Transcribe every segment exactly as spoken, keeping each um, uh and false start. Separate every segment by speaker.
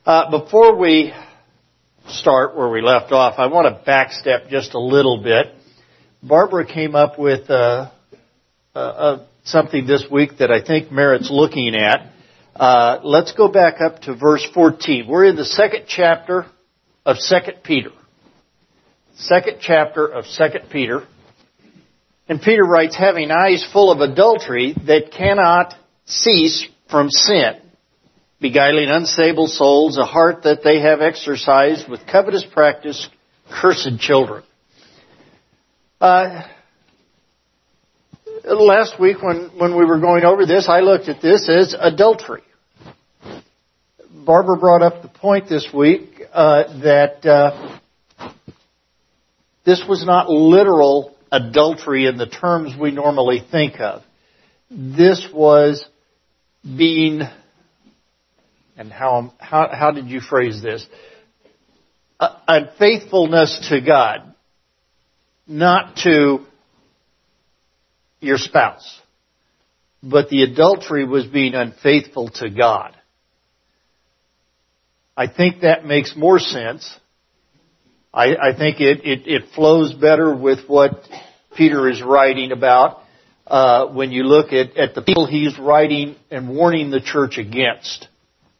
Speaker 1: Uh, before we start where we left off, I want to backstep just a little bit. Barbara came up with uh, uh, uh, something this week that I think merits looking at. Uh, let's go back up to verse fourteen. We're in the second chapter of Second Peter. Second chapter of Second Peter. And Peter writes, having eyes full of adultery that cannot cease from sin, beguiling unstable souls, a heart that they have exercised with covetous practice, cursed children. Uh, last week when, when we were going over this, I looked at this as adultery. Barbara brought up the point this week uh, that uh, this was not literal adultery in the terms we normally think of. This was being... And how, how, how did you phrase this? Uh, unfaithfulness to God, not to your spouse. But the adultery was being unfaithful to God. I think that makes more sense. I, I think it, it, it flows better with what Peter is writing about uh, when you look at, at the people he's writing and warning the church against.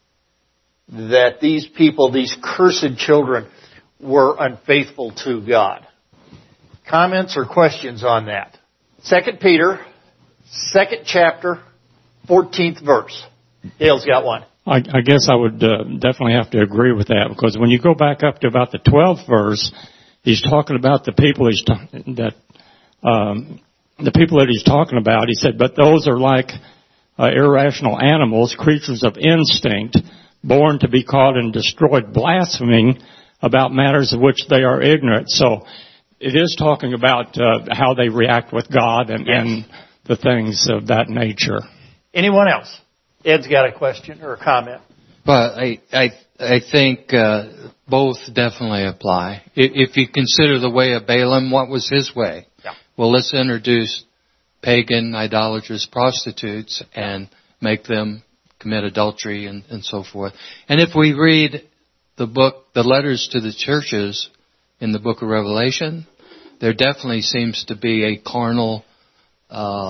Speaker 1: That these people, these cursed children, were unfaithful to God. Comments or questions on that? Second Peter, second chapter, fourteenth verse. Dale's got one.
Speaker 2: I, I guess I would uh, definitely have to agree with that, because when you go back up to about the twelfth verse, he's talking about the people he's ta- that um, the people that he's talking about. He said, "But those are like uh, irrational animals, creatures of instinct, born to be caught and destroyed, blaspheming about matters of which they are ignorant." So it is talking about uh, how they react with God and, yes. and the things of that nature.
Speaker 1: Anyone else? Ed's got a question or a comment.
Speaker 3: Well, I I, I think uh, both definitely apply. If, if you consider the way of Balaam, what was his way?
Speaker 1: Yeah.
Speaker 3: Well, let's introduce pagan, idolatrous prostitutes and make them commit adultery and, and so forth. And if we read the book, the letters to the churches in the book of Revelation, there definitely seems to be a carnal, uh,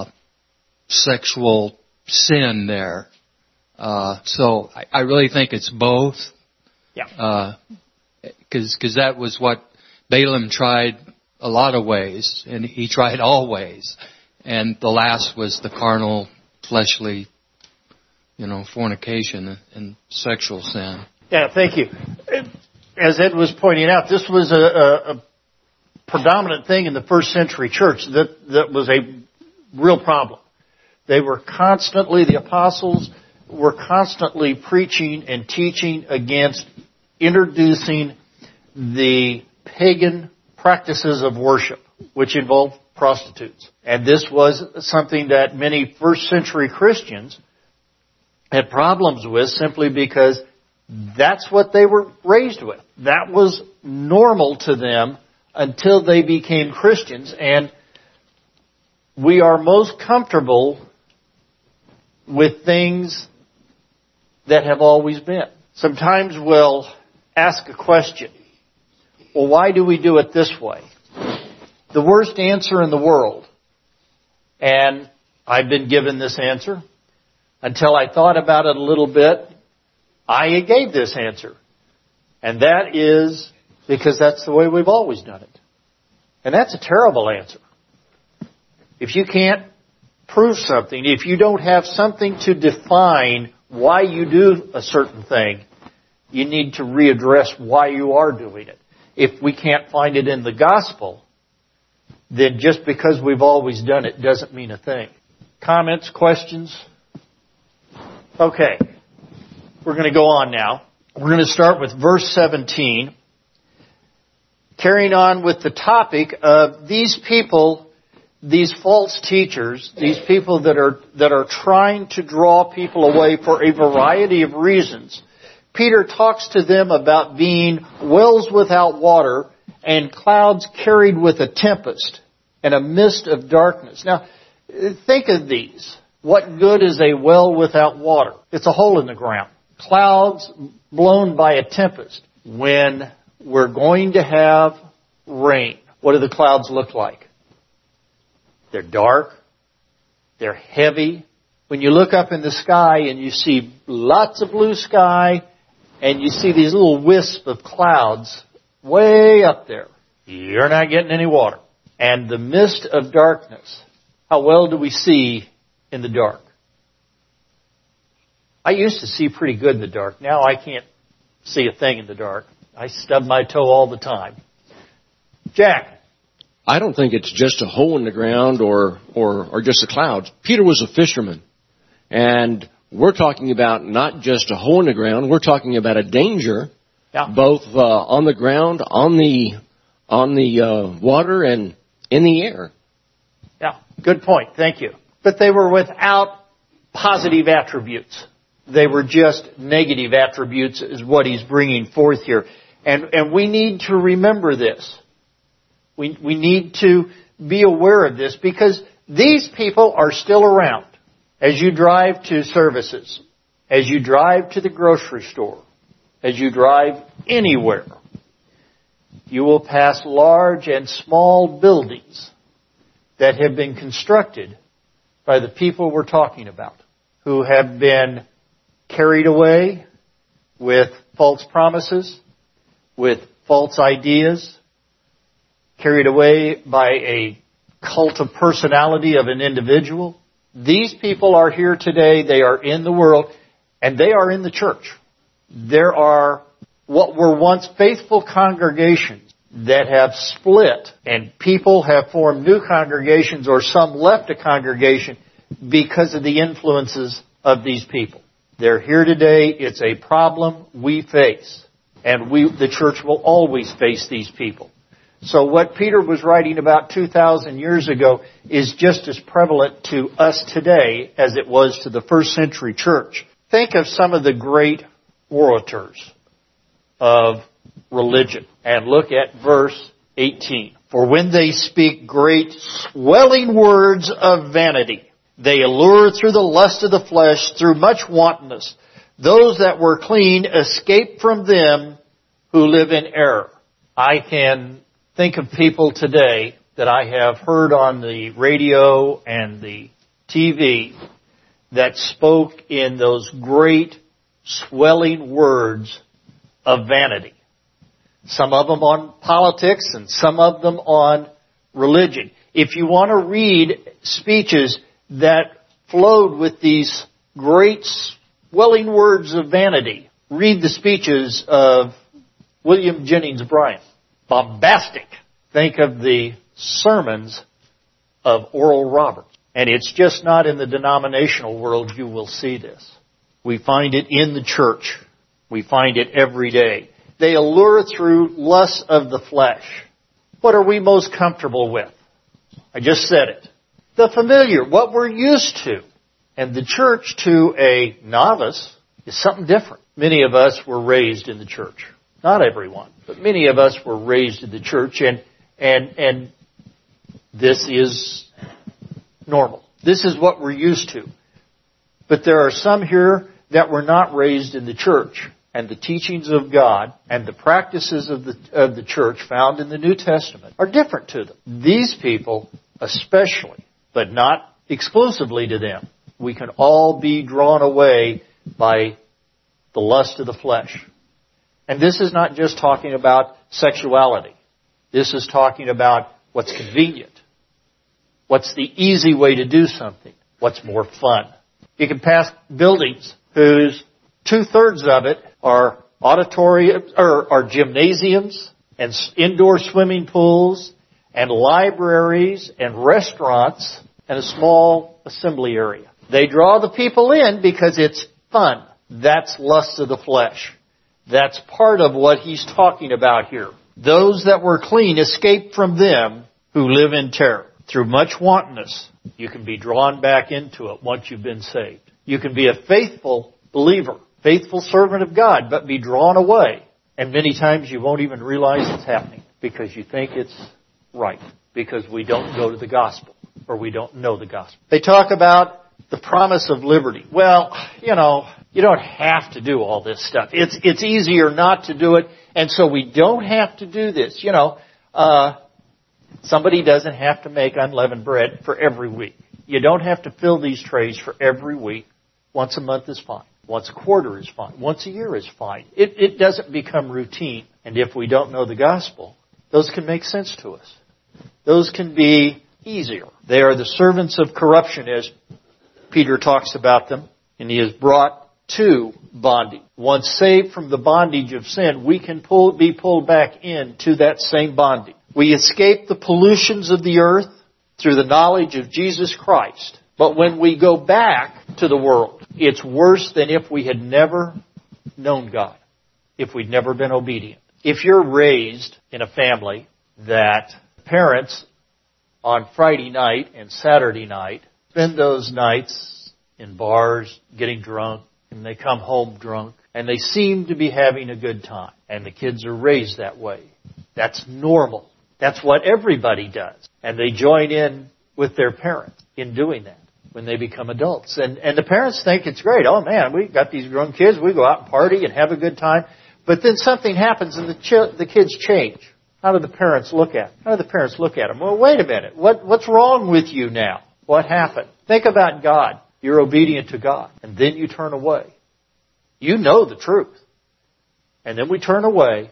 Speaker 3: sexual sin there. Uh, so I, I really think it's both.
Speaker 1: Yeah.
Speaker 3: Uh, cause, cause that was what Balaam tried a lot of ways, and he tried all ways. And the last was the carnal, fleshly, you know, fornication and sexual sin.
Speaker 1: Yeah, thank you. As Ed was pointing out, this was a, a, a predominant thing in the first century church that, that was a real problem. They were constantly, the apostles were constantly preaching and teaching against introducing the pagan practices of worship, which involved prostitutes. And this was something that many first century Christians had problems with, simply because that's what they were raised with. That was normal to them until they became Christians. And we are most comfortable with things that have always been. Sometimes we'll ask a question. Well, why do we do it this way? The worst answer in the world, and I've been given this answer, until I thought about it a little bit, I gave this answer. And that is because that's the way we've always done it. And that's a terrible answer. If you can't prove something, if you don't have something to define why you do a certain thing, you need to readdress why you are doing it. If we can't find it in the gospel, then just because we've always done it doesn't mean a thing. Comments, questions? Okay. We're going to go on now. We're going to start with verse seventeen. Carrying on with the topic of these people, these false teachers, these people that are, that are trying to draw people away for a variety of reasons. Peter talks to them about being wells without water and clouds carried with a tempest and a mist of darkness. Now, think of these. What good is a well without water? It's a hole in the ground. clouds blown by a tempest. When we're going to have rain, what do the clouds look like? They're dark. They're heavy. When you look up in the sky and you see lots of blue sky and you see these little wisps of clouds way up there, you're not getting any water. And the mist of darkness, how well do we see in the dark? I used to see pretty good in the dark. Now I can't see a thing in the dark. I stub my toe all the time. Jack?
Speaker 4: I don't think it's just a hole in the ground or, or, or just the clouds. Peter was a fisherman. And we're talking about not just a hole in the ground. We're talking about a danger, yeah. both uh, on the ground, on the on the uh, water, and in the air.
Speaker 1: Yeah, good point. Thank you. But they were without positive attributes. They were just negative attributes is what he's bringing forth here. And, and we need to remember this. We, we need to be aware of this because these people are still around. As you drive to services, as you drive to the grocery store, as you drive anywhere, you will pass large and small buildings that have been constructed by the people we're talking about, who have been carried away with false promises, with false ideas, carried away by a cult of personality of an individual. These people are here today, they are in the world, and they are in the church. There are what were once faithful congregations that have split, and people have formed new congregations, or some left a congregation because of the influences of these people. They're here today. It's a problem we face. And we, the church will always face these people. So what Peter was writing about two thousand years ago is just as prevalent to us today as it was to the first century church. Think of some of the great orators of religion and look at verse eighteen. For when they speak great swelling words of vanity, they allure through the lust of the flesh, through much wantonness. Those that were clean escape from them who live in error. I can think of people today that I have heard on the radio and the T V that spoke in those great swelling words of vanity. Some of them on politics and some of them on religion. If you want to read speeches that flowed with these great swelling words of vanity, read the speeches of William Jennings Bryan. Bombastic. Think of the sermons of Oral Roberts. And it's just not in the denominational world you will see this. We find it in the church. We find it every day. They allure through lusts of the flesh. What are we most comfortable with? I just said it. The familiar, what we're used to. And the church to a novice is something different. Many of us were raised in the church. Not everyone, but many of us were raised in the church, and and and this is normal. This is what we're used to. But there are some here that were not raised in the church, and the teachings of God and the practices of the of the church found in the New Testament are different to them. These people, especially, but not exclusively to them, we can all be drawn away by the lust of the flesh. And this is not just talking about sexuality. This is talking about what's convenient. What's the easy way to do something? What's more fun? You can pass buildings whose two-thirds of it are auditoriums, or are gymnasiums and indoor swimming pools and libraries and restaurants and a small assembly area. They draw the people in because it's fun. That's lust of the flesh. That's part of what he's talking about here. Those that were clean escape from them who live in terror. Through much wantonness, you can be drawn back into it once you've been saved. You can be a faithful believer, faithful servant of God, but be drawn away. And many times you won't even realize it's happening because you think it's right, because we don't go to the gospel or we don't know the gospel. They talk about the promise of liberty. Well, you know, you don't have to do all this stuff. It's it's easier not to do it, and so we don't have to do this. You know, uh, somebody doesn't have to make unleavened bread for every week. You don't have to fill these trays for every week. Once a month is fine. Once a quarter is fine. Once a year is fine. It, it doesn't become routine. And if we don't know the gospel, those can make sense to us. Those can be easier. They are the servants of corruption, as Peter talks about them, and he is brought to bondage. Once saved from the bondage of sin, we can pull, be pulled back into that same bondage. We escape the pollutions of the earth through the knowledge of Jesus Christ. But when we go back to the world, it's worse than if we had never known God, if we'd never been obedient. If you're raised in a family that parents on Friday night and Saturday night spend those nights in bars getting drunk, and they come home drunk, and they seem to be having a good time, and the kids are raised that way, that's normal. That's what everybody does. And they join in with their parents in doing that when they become adults. And, and the parents think it's great. Oh, man, we got these grown kids. We go out and party and have a good time. But then something happens and the, ch- the kids change. How do the parents look at them? How do the parents look at them? Well, wait a minute. What, what's wrong with you now? What happened? Think about God. You're obedient to God. And then you turn away. You know the truth. And then we turn away.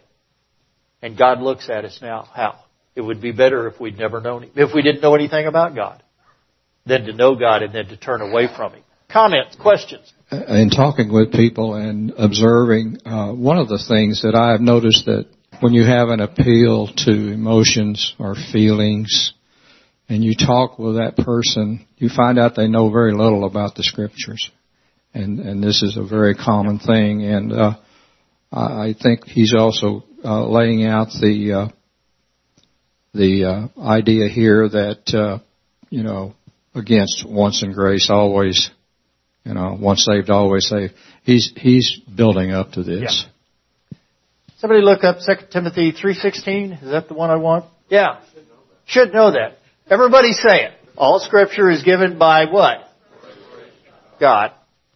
Speaker 1: And God looks at us now. How? It would be better if we'd never known Him, if we didn't know anything about God, than to know God and then to turn away from Him. Comments, questions?
Speaker 5: In talking with people and observing, uh, one of the things that I have noticed that when you have an appeal to emotions or feelings and you talk with that person, you find out they know very little about the Scriptures. And, and this is a very common thing. And uh, I think he's also uh, laying out the... Uh, The uh, idea here that, uh, you know, against once in grace, always, you know, once saved, always saved. He's he's building up to this.
Speaker 1: Yeah. Somebody look up Second Timothy three sixteen. Is that the one I want? Yeah. Should know that. Everybody say it. All Scripture is given by what? God.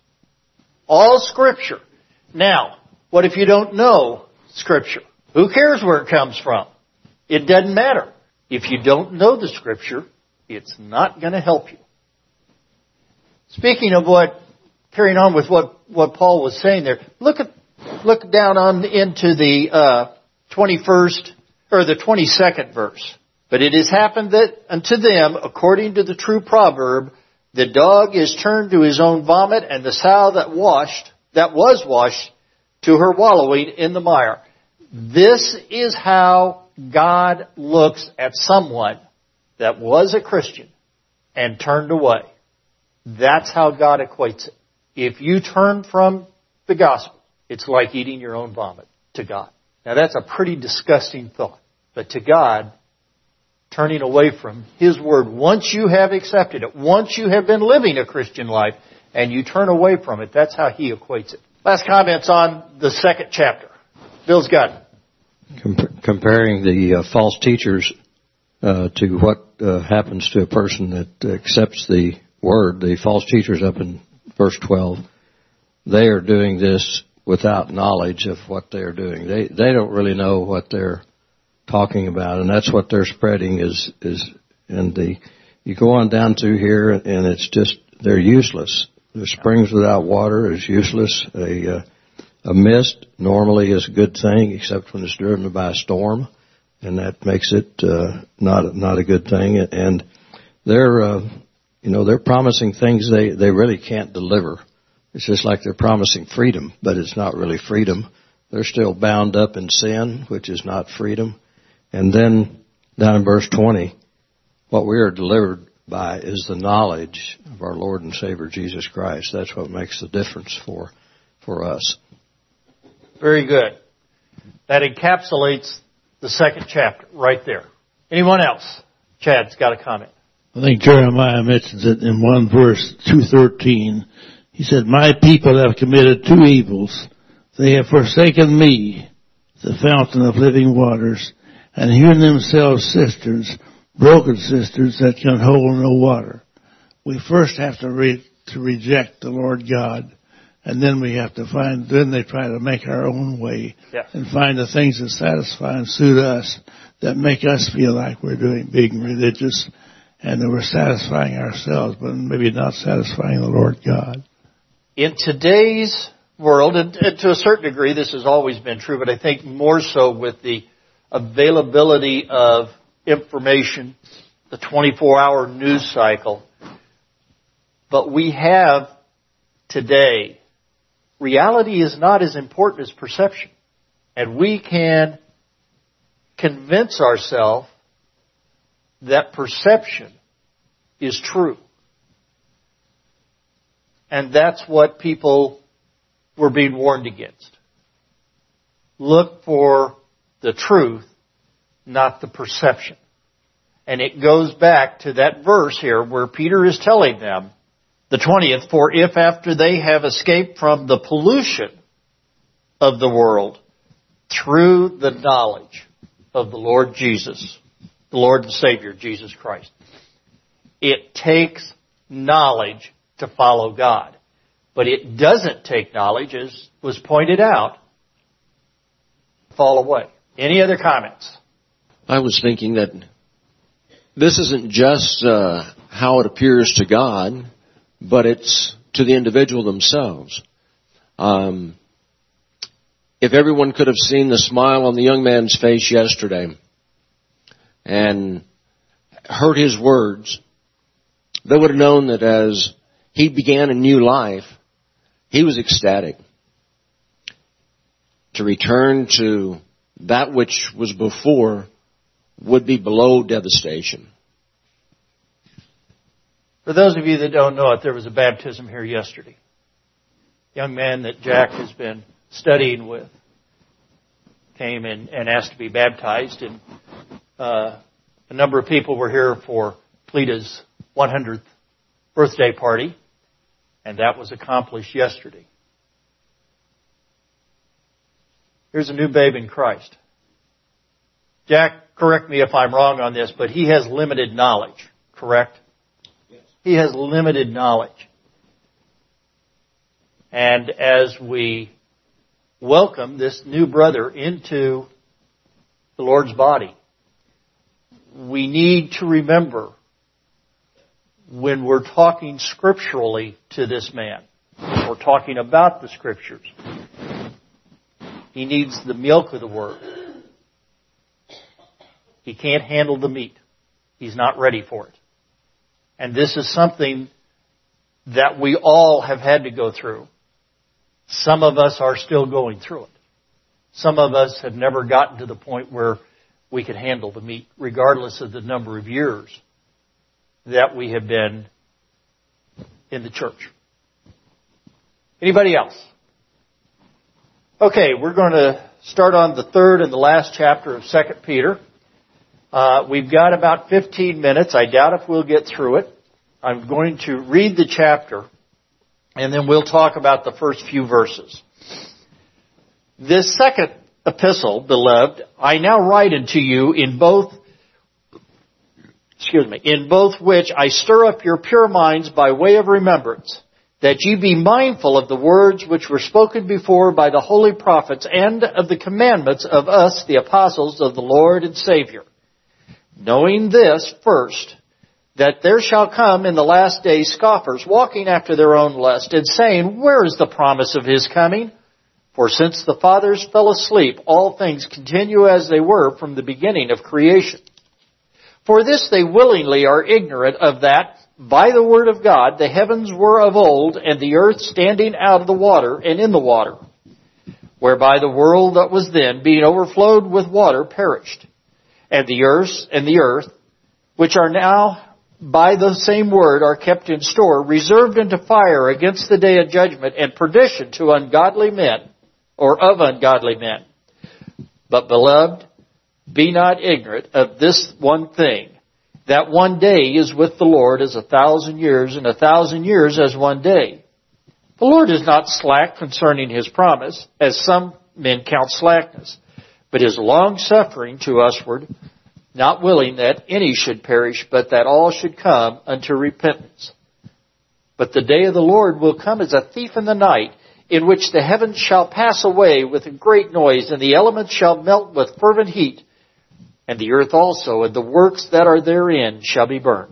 Speaker 1: All Scripture. Now, what if you don't know Scripture? Who cares where it comes from? It doesn't matter. If you don't know the Scripture, it's not going to help you. Speaking of what, carrying on with what, what Paul was saying there, look at, look down on into the, uh, twenty-first, or the twenty-second verse. But it has happened that unto them, according to the true proverb, the dog is turned to his own vomit, and the sow that washed, that was washed, to her wallowing in the mire. This is how God looks at someone that was a Christian and turned away. That's how God equates it. If you turn from the gospel, it's like eating your own vomit to God. Now that's a pretty disgusting thought. But to God, turning away from His Word, once you have accepted it, once you have been living a Christian life, and you turn away from it, that's how He equates it. Last comments on the second chapter. Bill's got it.
Speaker 6: Com- comparing the uh, false teachers uh, to what uh, happens to a person that accepts the Word, the false teachers up in verse twelve, they are doing this without knowledge of what they're doing. They they don't really know what they're talking about, and that's what they're spreading is is and the you go on down through here, and it's just they're useless. The springs without water is useless. A uh, A mist normally is a good thing, except when it's driven by a storm, and that makes it uh, not not a good thing. And they're, uh, you know, they're promising things they they really can't deliver. It's just like they're promising freedom, but it's not really freedom. They're still bound up in sin, which is not freedom. And then down in verse twenty, what we are delivered by is the knowledge of our Lord and Savior Jesus Christ. That's what makes the difference for for us.
Speaker 1: Very good. That encapsulates the second chapter right there. Anyone else? Chad's got a comment.
Speaker 7: I think Jeremiah mentions it in one verse, two thirteen. He said, "My people have committed two evils. They have forsaken me, the fountain of living waters, and hewn themselves cisterns, broken cisterns that can hold no water." We first have to re- to reject the Lord God. And then we have to find, then they try to make our own way
Speaker 1: Yeah.
Speaker 7: and find the things that satisfy and suit us, that make us feel like we're doing being religious and that we're satisfying ourselves, but maybe not satisfying the Lord God.
Speaker 1: In today's world, and, and to a certain degree this has always been true, but I think more so with the availability of information, the twenty-four hour news cycle, but we have today, reality is not as important as perception. And we can convince ourselves that perception is true. And that's what people were being warned against. Look for the truth, not the perception. And it goes back to that verse here where Peter is telling them, the twentieth, for if after they have escaped from the pollution of the world through the knowledge of the Lord Jesus, the Lord and Savior, Jesus Christ, it takes knowledge to follow God. But it doesn't take knowledge, as was pointed out, to fall away. Any other comments?
Speaker 4: I was thinking that this isn't just uh, how it appears to God, but it's to the individual themselves. Um, if everyone could have seen the smile on the young man's face yesterday and heard his words, they would have known that as he began a new life, he was ecstatic. To return to that which was before would be below devastation.
Speaker 1: For those of you that don't know it, there was a baptism here yesterday. A young man that Jack has been studying with came and, and asked to be baptized, and uh, a number of people were here for Pleda's one hundredth birthday party, and that was accomplished yesterday. Here's a new babe in Christ. Jack, correct me if I'm wrong on this, but he has limited knowledge, correct? He has limited knowledge. And as we welcome this new brother into the Lord's body, we need to remember when we're talking scripturally to this man, we're talking about the Scriptures, he needs the milk of the Word. He can't handle the meat. He's not ready for it. And this is something that we all have had to go through. Some of us are still going through it. Some of us have never gotten to the point where we could handle the meat, regardless of the number of years that we have been in the church. Anybody else? Okay, we're going to start on the third and the last chapter of Second Peter. Uh, we've got about fifteen minutes. I doubt if we'll get through it. I'm going to read the chapter, and then we'll talk about the first few verses. This second epistle, beloved, I now write unto you in both, excuse me, in both which I stir up your pure minds by way of remembrance, that ye be mindful of the words which were spoken before by the holy prophets, and of the commandments of us, the apostles of the Lord and Savior. Knowing this first, that there shall come in the last days scoffers, walking after their own lust, and saying, where is the promise of his coming? For since the fathers fell asleep, all things continue as they were from the beginning of creation. For this they willingly are ignorant of that, by the word of God, the heavens were of old, and the earth standing out of the water and in the water, whereby the world that was then, being overflowed with water, perished. And the earth and the earth, which are now by the same word are kept in store, reserved unto fire against the day of judgment and perdition to ungodly men, or of ungodly men. But beloved, be not ignorant of this one thing, that one day is with the Lord as a thousand years, and a thousand years as one day. The Lord is not slack concerning his promise, as some men count slackness, but is long-suffering to usward, not willing that any should perish, but that all should come unto repentance. But the day of the Lord will come as a thief in the night, in which the heavens shall pass away with a great noise, and the elements shall melt with fervent heat, and the earth also, and the works that are therein shall be burned.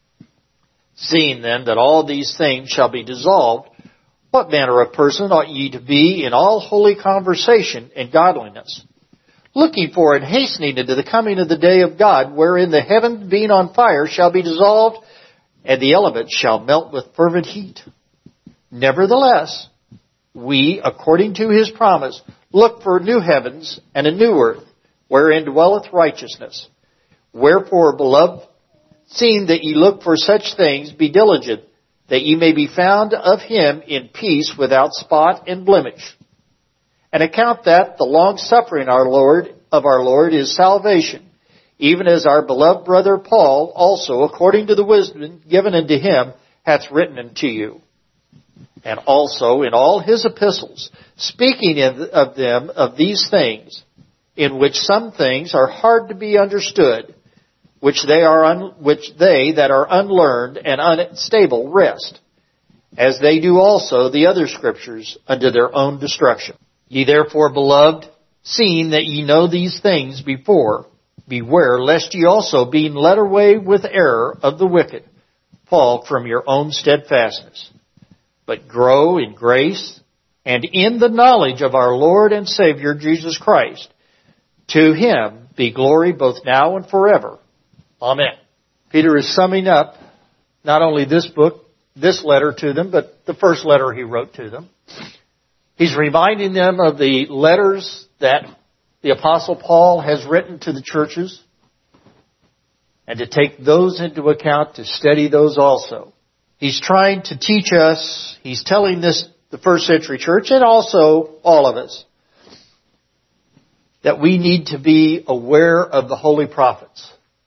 Speaker 1: Seeing then that all these things shall be dissolved, what manner of person ought ye to be in all holy conversation and godliness, looking for and hastening into the coming of the day of God, wherein the heavens being on fire shall be dissolved, and the elements shall melt with fervent heat? Nevertheless, we, according to his promise, look for new heavens and a new earth, wherein dwelleth righteousness. Wherefore, beloved, seeing that ye look for such things, be diligent, that ye may be found of him in peace, without spot and blemish. And account that the long-suffering our Lord of our Lord is salvation, even as our beloved brother Paul also, according to the wisdom given unto him, hath written unto you. And also in all his epistles, speaking of them, of these things, in which some things are hard to be understood, which they are un, which they that are unlearned and unstable rest, as they do also the other scriptures unto their own destruction. Ye therefore, beloved, seeing that ye know these things before, beware lest ye also, being led away with error of the wicked, fall from your own steadfastness, but grow in grace and in the knowledge of our Lord and Savior Jesus Christ. To him be glory both now and forever. Amen. Peter is summing up not only this book, this letter to them, but the first letter he wrote to them. He's reminding them of the letters that the Apostle Paul has written to the churches, and to take those into account, to study those also. He's trying to teach us, he's telling this, the first century church, and also all of us, that we need to be aware of the holy prophets.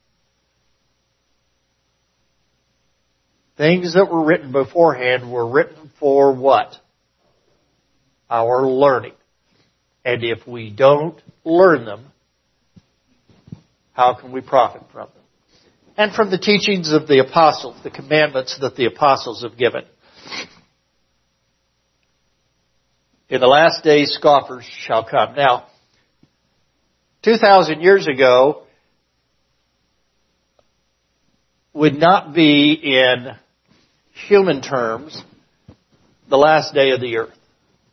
Speaker 1: Things that were written beforehand were written for what? Our learning. And if we don't learn them, how can we profit from them? And from the teachings of the apostles, the commandments that the apostles have given. In the last days, scoffers shall come. Now, two thousand years ago would not be, in human terms, the last day of the earth.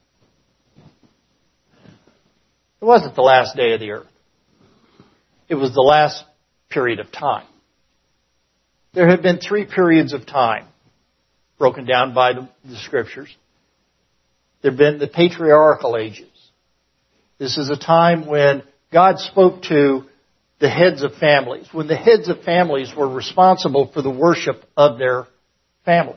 Speaker 1: It wasn't the last day of the earth. It was the last period of time. There have been three periods of time broken down by the, the Scriptures. There have been the patriarchal ages. This is a time when God spoke to the heads of families, when the heads of families were responsible for the worship of their family.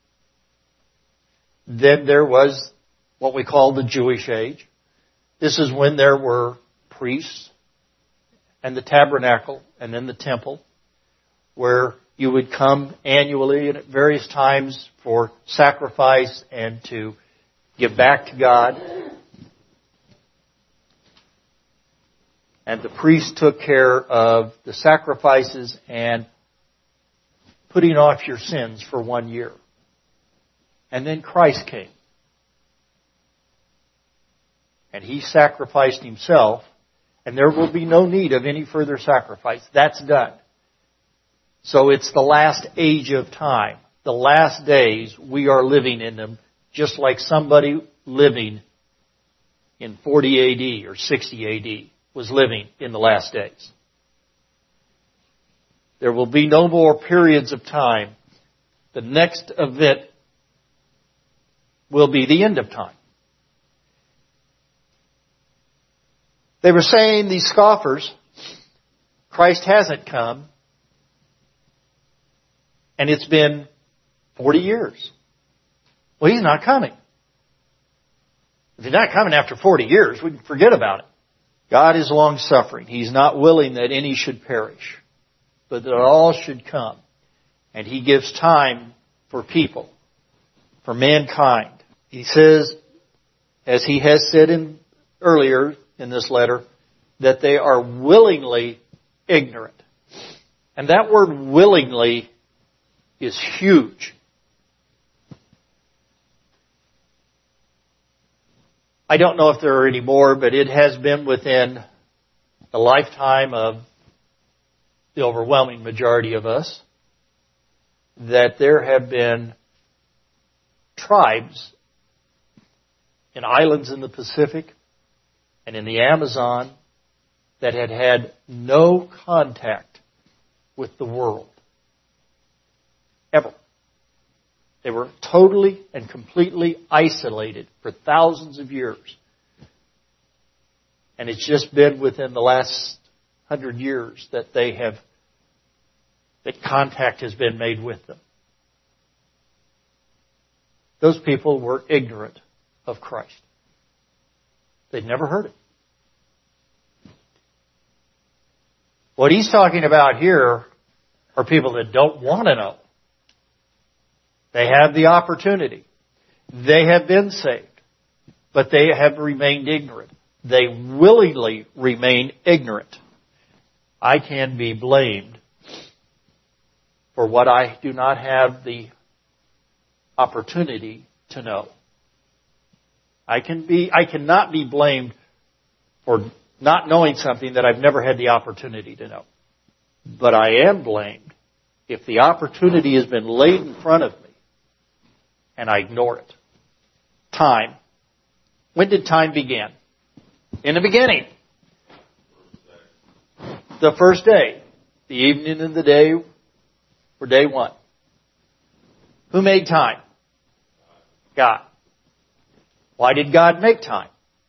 Speaker 1: Then there was what we call the Jewish age. This is when there were priests and the tabernacle and then the temple, where you would come annually and at various times for sacrifice and to give back to God. And the priest took care of the sacrifices and putting off your sins for one year. And then Christ came. And he sacrificed himself, and there will be no need of any further sacrifice. That's done. So it's the last age of time. The last days, we are living in them, just like somebody living in forty A D or sixty A D was living in the last days. There will be no more periods of time. The next event will be the end of time. They were saying, these scoffers, Christ hasn't come, and it's been forty years. Well, he's not coming. If he's not coming after forty years, we can forget about it. God is long-suffering. He's not willing that any should perish, but that all should come. And he gives time for people, for mankind. He says, as he has said in earlier in this letter, that they are willingly ignorant. And that word willingly is huge. I don't know if there are any more, but it has been within the lifetime of the overwhelming majority of us that there have been tribes in islands in the Pacific and in the Amazon that had had no contact with the world. Ever. They were totally and completely isolated for thousands of years. And it's just been within the last hundred years that they have, that contact has been made with them. Those people were ignorant of Christ. They'd never heard it. What he's talking about here are people that don't want to know. They have the opportunity. They have been saved, but they have remained ignorant. They willingly remain ignorant. I can be blamed for what I do not have the opportunity to know. I can be, I cannot be blamed for not knowing something that I've never had the opportunity to know. But I am blamed if the opportunity has been laid in front of me and I ignore it. Time. When did time begin? In the beginning. The first day. The evening and the day were day one. Who made time? God. Why did God make time?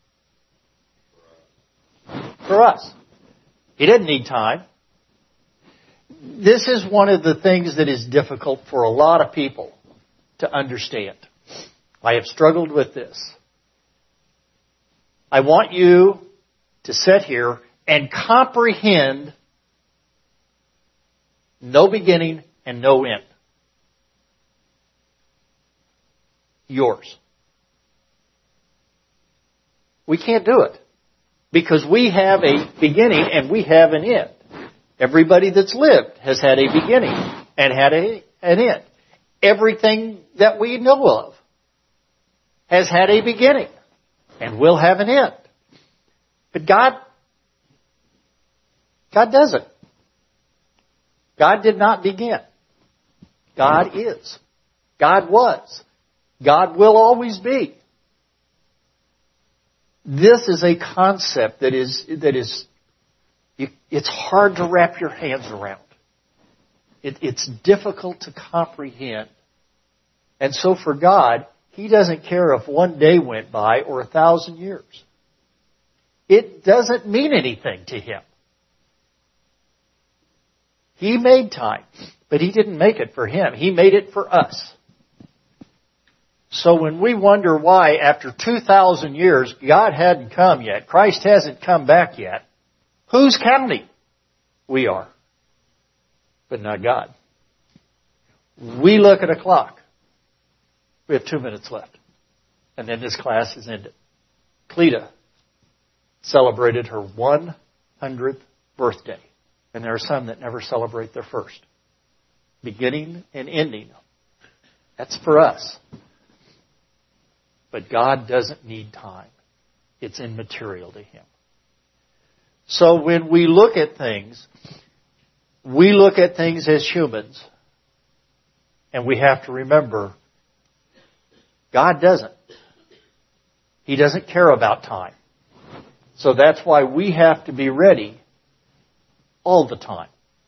Speaker 1: For us. He didn't need time. This is one of the things that is difficult for a lot of people to understand. I have struggled with this. I want you to sit here and comprehend no beginning and no end. Yours. We can't do it because we have a beginning and we have an end. Everybody that's lived has had a beginning and had a, an end. Everything that we know of has had a beginning and will have an end. But God, God doesn't. God did not begin. God is. God was. God will always be. This is a concept that is, that is, it's hard to wrap your hands around. It, it's difficult to comprehend. And so for God, He doesn't care if one day went by or a thousand years. It doesn't mean anything to Him. He made time, but He didn't make it for Him. He made it for us. So when we wonder why after two thousand years God hadn't come yet, Christ hasn't come back yet, who's counting? We are, but not God. We look at a clock. We have two minutes left. And then this class is ended. Cleta celebrated her one hundredth birthday. And there are some that never celebrate their first. Beginning and ending. That's for us. But God doesn't need time. It's immaterial to Him. So when we look at things, we look at things as humans. And we have to remember, God doesn't. He doesn't care about time. So that's why we have to be ready all the time.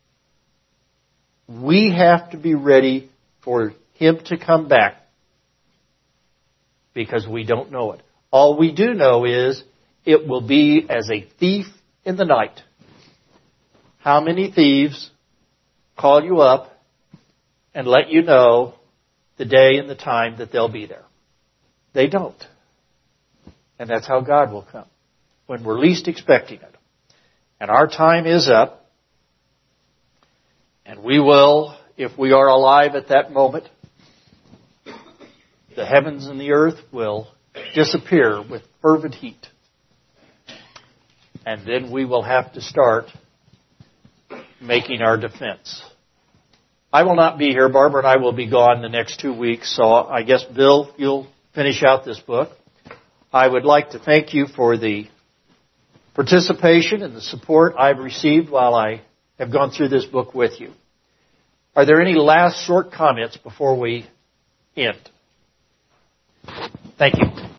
Speaker 1: We have to be ready for Him to come back because we don't know it. All we do know is it will be as a thief in the night. How many thieves call you up and let you know the day and the time that they'll be there? They don't. And that's how God will come, when we're least expecting it. And our time is up. And we will, if we are alive at that moment, the heavens and the earth will disappear with fervent heat. And then we will have to start making our defense. I will not be here. Barbara and I will be gone the next two weeks. So I guess, Bill, you'll finish out this book. I would like to thank you for the participation and the support I've received while I have gone through this book with you. Are there any last short comments before we end? Thank you.